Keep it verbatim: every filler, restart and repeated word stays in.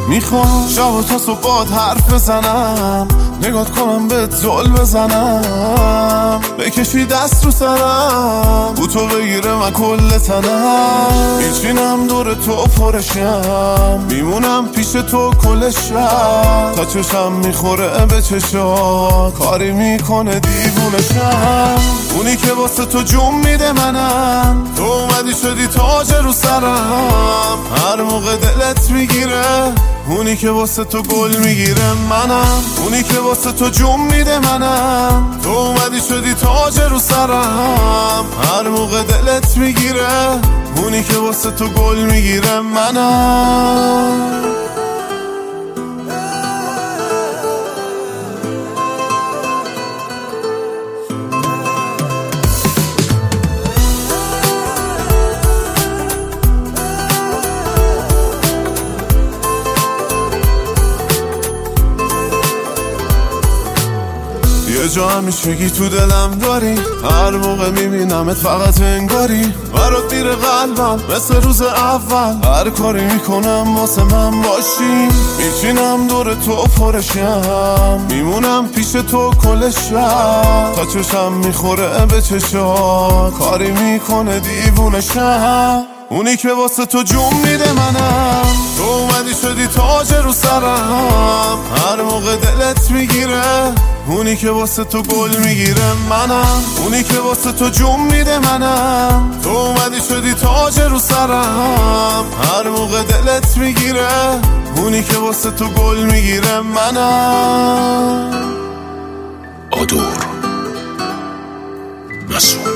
میخوام شب تا صبح باد حرف بزنم، نگات کنم بهت زل بزنم، بکشی دست رو سرم، بو تو بگیره من کل تنم، میچینم دور تو پرشم، میمونم پیش تو کل شب، تا چشم میخوره به چشا، کاری میکنه دیوونشم. اونی که واسه تو جون میده منم، تو اومدی شدی تاج رو سرم، هر موقع دلت میگیره، اونی که واسه تو گل میگیره منم، اونی که واسه تو جون میده منم، تو اومدی شدی تاج رو سرم، هر موقع دلت میگیره، اونی که واسه تو گل میگیره منم. یه جا همیشگی تو دلم داری، هر موقع میبینمت فقط انگاری برات میره قلبم مثل روز اول، هر کاری میکنم واسه من باشی، میچینم دور تو پرشم، میمونم پیش تو کل شب، تا چشم میخوره به چشا، کاری میکنه دیوونشم. اونی که واسه تو جون میده منم، تو اومدی شدی تاج رو سرم، هر موقع دلت میگیره، اونی که واسه تو گل میگیره منم، اونی که واسه تو جون میده منم، تو اومدی شدی تاج رو سرم، هر موقع دلت میگیره، اونی که واسه تو گل میگیره منم. آدور مسئول